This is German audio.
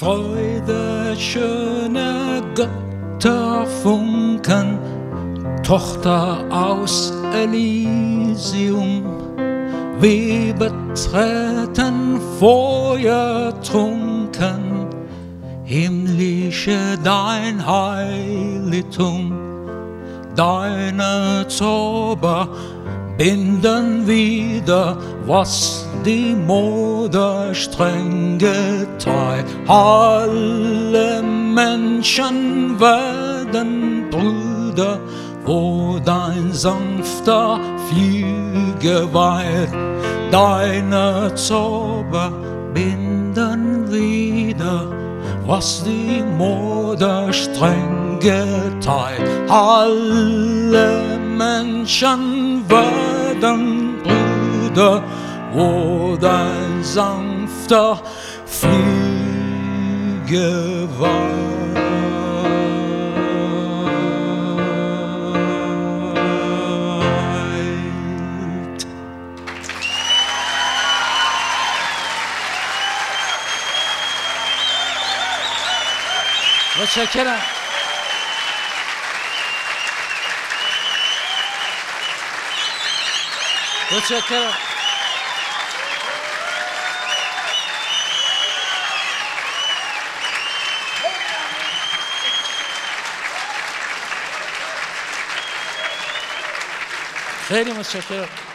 Freude, schöne Götterfunken, Tochter aus Elysium. Wir betreten feuertrunken, himmlische dein Heiligtum. Deine Zauber binden wieder, was die Mode streng geteilt. Alle Menschen werden Brüder, wo dein sanfter Flüge weilt. Deine Zauber binden wieder, was die Mode streng geteilt. Alle Menschen werden Brüder, wo dein sanfter Flüge weilt. متشکرم. متشکرم. خیلی متشکرم.